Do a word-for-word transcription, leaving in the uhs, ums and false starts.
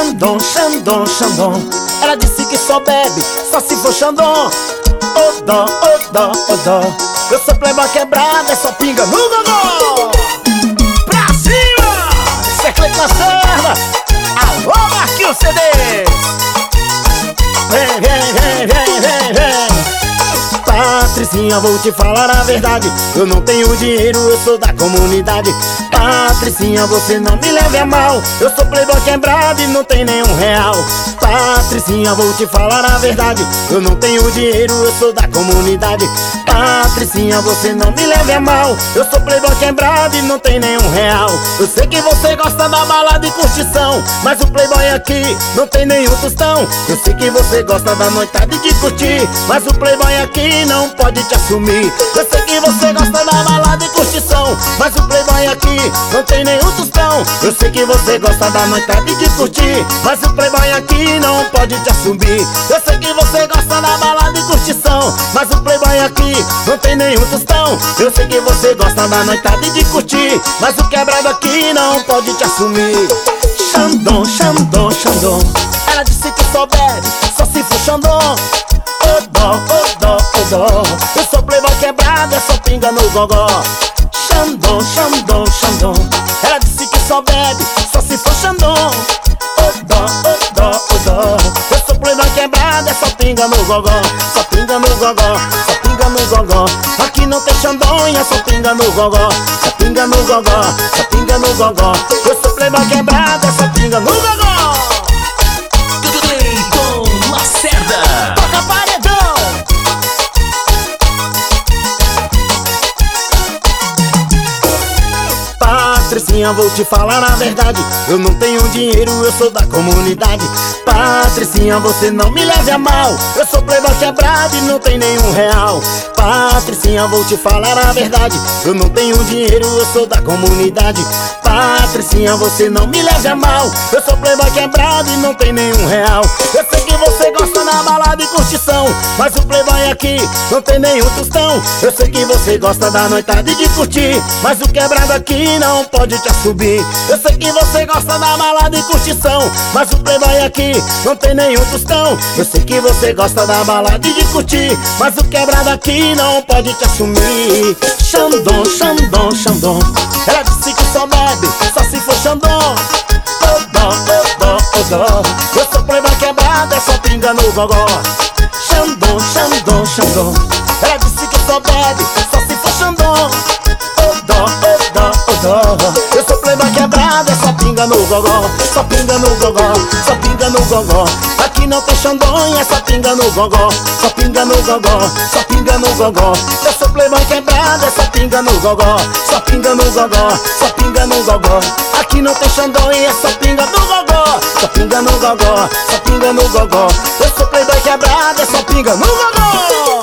Xandão, Xandão, Xandão. Ela disse que só bebe, só se for Xandão. Ô dó, ô dó, ô dó. Eu sou playboy quebrado, é só pinga no gogó. Pra cima! Isso é Cleiton Lacerda. Alô, Marquinhos C Ds. Vem, vem, vem, vem, vem, vem. Patricinha, vou te falar a verdade. Eu não tenho dinheiro, eu sou da comunidade. Patricinha, você não me leve a mal. Eu sou playboy quebrado e não tem nenhum real. Patricinha, vou te falar a verdade. Eu não tenho dinheiro, eu sou da comunidade. Patricinha, você não me leve a mal. Eu sou playboy quebrado e não tem nenhum real. Eu sei que você gosta da balada e curtição, mas o playboy aqui não tem nenhum tostão. Eu sei que você gosta da noitada e de curtir, mas o playboy aqui não pode te assumir. Eu sei que você gosta da balada e curtição, mas o playboy aqui não tem nenhum tostão. Eu sei que você gosta da noitada e de curtir, mas o playboy aqui não pode te assumir. Eu sei que você gosta da balada e curtição, mas o playboy aqui não tem nenhum tostão. Eu sei que você gosta da noitada e de curtir, mas o quebrado aqui não pode te assumir. Xandão, Xandão, Xandão. Ela disse que só bebe, só se for Xandão. Ô dó, ô dó, ô dó. Eu sou playboy quebrado, é só pinga no gogó. Xandão, Xandão, Xandão. Ela disse que só bebe, só se for Xandão. Ô dó, ô dó, ô dó. Eu sou playboy quebrado, é só pinga no gogó. Só pinga no gogó, só pinga no gogó. Aqui não tem Xandonha, só pinga no gogó. Só pinga no gogó, só pinga no gogó. Eu sou playboy quebrado, é só pinga no gogó. Cleiton Lacerda. Toca paredão. Patricinha, vou te falar a verdade. Eu não tenho dinheiro, eu sou da comunidade. Patricinha, você não me leve a mal. Eu sou playboy quebrado e não tem nenhum real. Patricinha, vou te falar a verdade. Eu não tenho dinheiro, eu sou da comunidade. Patricinha, você não me leve a mal. Eu sou playboy quebrado e não tem nenhum real. Eu sei que você gosta da balada e curtição, mas o playboy aqui não tem nenhum tostão. Eu sei que você gosta da noitada e de curtir, mas o quebrado aqui não pode te assumir. Eu sei que você gosta da balada e curtição, mas o playboy aqui não tem nenhum tostão. Eu sei que você gosta da balada e de curtir, mas o quebrado aqui não pode te assumir. Xandão, Xandão, Xandão. Ela disse que só bebe, só se for Xandão. Ô dó, ô dó, ô dó. Eu sou playboy quebrado, é só pinga no gogó. Xandão, Xandão, Xandão. Ela disse que só bebe, só se for Xandão. Ô dó, ô dó, ô dó. Eu sou playboy quebrado, é só pinga no gogó. Só pinga no gogó, só pinga no gogó. Aqui não tem Xandonha, é só pinga no gogó. Só pinga no gogó, só pinga no gogó. Eu sou playboy quebrado, é só pinga no gogó. Só pinga no gogó, só pinga no gogó. Aqui não tem Xandonha, é só pinga no gogó. Só pinga no gogó, só pinga no gogó. Eu sou playboy quebrado, é só pinga no gogó.